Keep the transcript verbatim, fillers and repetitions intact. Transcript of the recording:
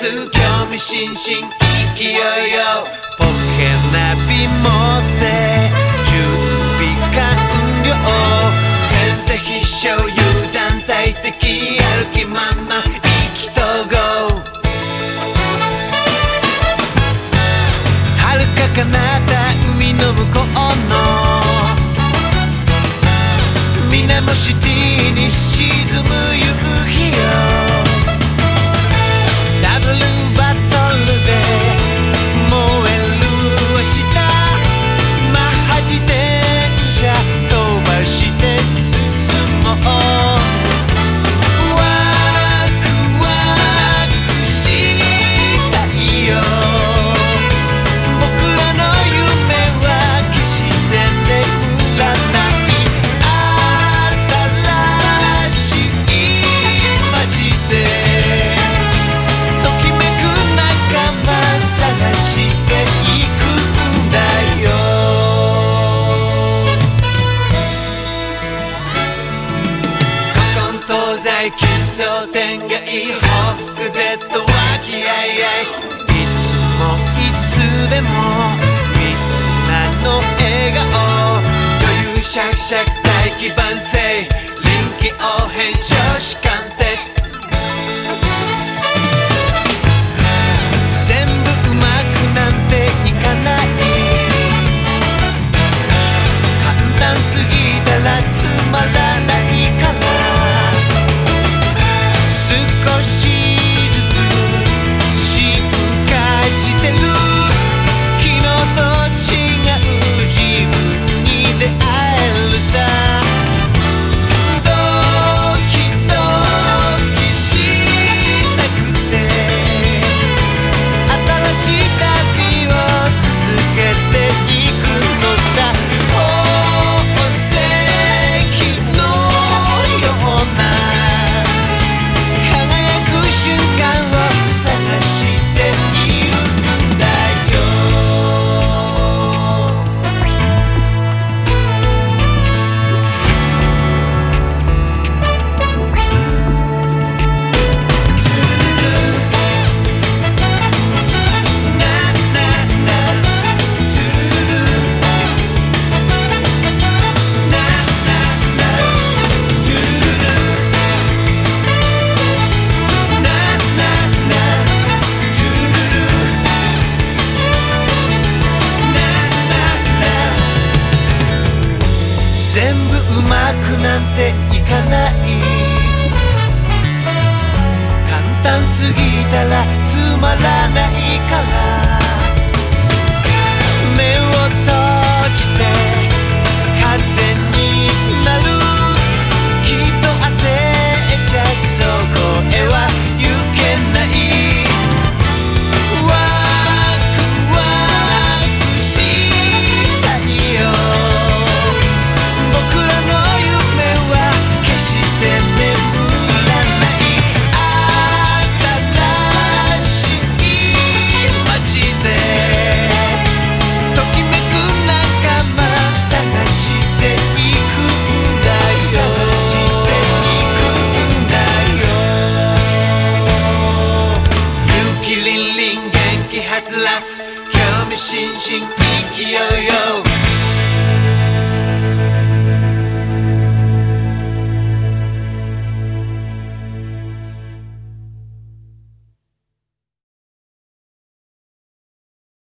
興味津々勢いよポケナビ持って準備完了先手必勝油断大敵やる気満々意気投合遥か彼方海の向こうの水面シティに沈む夕日よダブルバトルで燃える明日マッハ自転車飛ばして進もうワクワクしたいよ僕らの夢は決して眠らない新しい街でときめく仲間探していくんだよ古今東西奇想天外報復 Z 和気あいあいいつもいつでもみんなの笑顔余裕シャクシャク大器晩成臨機応変少子貫徹全部うまくなんていかない簡単すぎたらつまらないから少しずつ進化してる昨日と違う自分に出会えるさドキドキしたくて新しい旅を続けていくのさ宝石のような輝く瞬間を探しているんだよトゥルルナナナトゥルルナナナトゥルルナナナトゥルルナナナ全部うまくなんていかない簡単すぎたらつまらないから